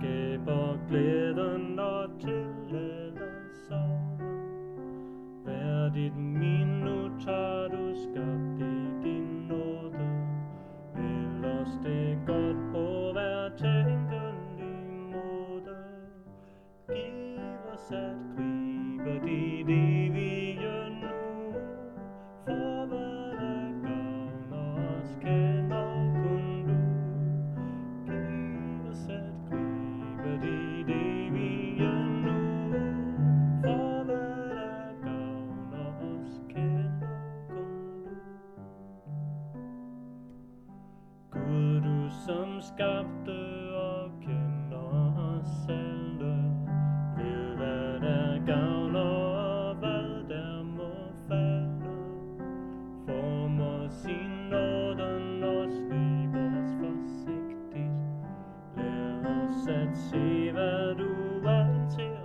skaber glæden og tillader sorgen. Hvert minut har du skabt i din nåde. Ellers det godt på hver tænkelig måde. Giv os at gribe dit evige nu. For hvad der gavner os, kender kun du. Giv os at gribe dit evige nu. For hvad der gavner os, kender kun du. Gud, du som skabte og kender os alle, ved hvad der gavner og hvad der må falde. Form os i nåden og slip os forsigtigt. Lad os at se hvad du er til